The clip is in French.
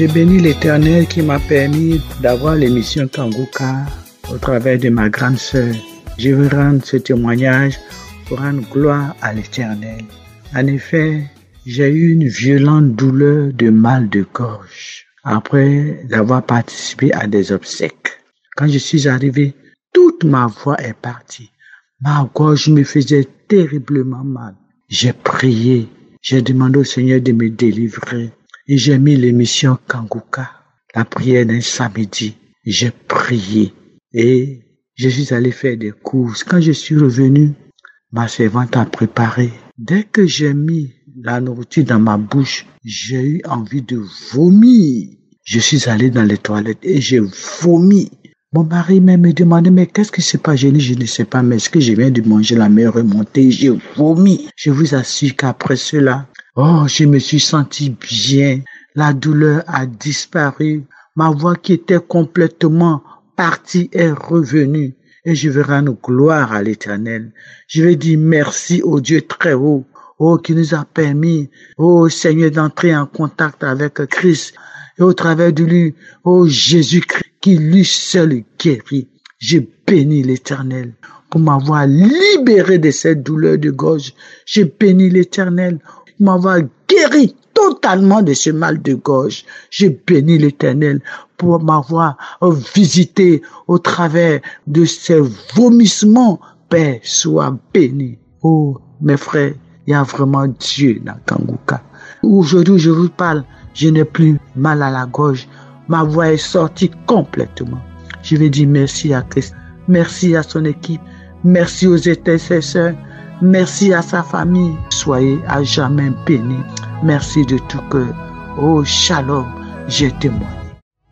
Je bénis l'Éternel qui m'a permis d'avoir l'émission Kangouka au travers de ma grande sœur. Je veux rendre ce témoignage pour rendre gloire à l'Éternel. En effet, j'ai eu une violente douleur de mal de gorge après avoir participé à des obsèques. Quand je suis arrivé, toute ma voix est partie. Ma gorge me faisait terriblement mal. J'ai prié, j'ai demandé au Seigneur de me délivrer et j'ai mis l'émission Kangouka, la prière d'un samedi. J'ai prié et je suis allé faire des courses. Quand je suis revenu, ma servante a préparé. Dès que j'ai mis la nourriture dans ma bouche, j'ai eu envie de vomir. Je suis allé dans les toilettes et j'ai vomi. Mon mari même me demandait, mais qu'est-ce qui se passe? Je ne sais pas, mais est-ce que je viens de manger la mer remontée? J'ai vomi. Je vous assure qu'après cela, je me suis senti bien. La douleur a disparu. Ma voix qui était complètement partie est revenue. Et je vais rendre gloire à l'Éternel. Je vais dire merci au Dieu très haut, qui nous a permis, Seigneur, d'entrer en contact avec Christ. Et au travers de lui, Jésus-Christ, qui lui seul guérit. Je bénis l'Éternel pour m'avoir libéré de cette douleur de gorge. Je bénis l'Éternel pour m'avoir guéri totalement de ce mal de gorge. Je bénis l'Éternel pour m'avoir visité au travers de ces vomissements. Père, sois béni. Mes frères, il y a vraiment Dieu dans Kangouka. Aujourd'hui, je vous parle, je n'ai plus mal à la gorge. Ma voix est sortie complètement. Je vais dire merci à Christ, merci à son équipe, merci aux intercesseurs, merci à sa famille. Soyez à jamais bénis. Merci de tout cœur. Shalom, je témoigne.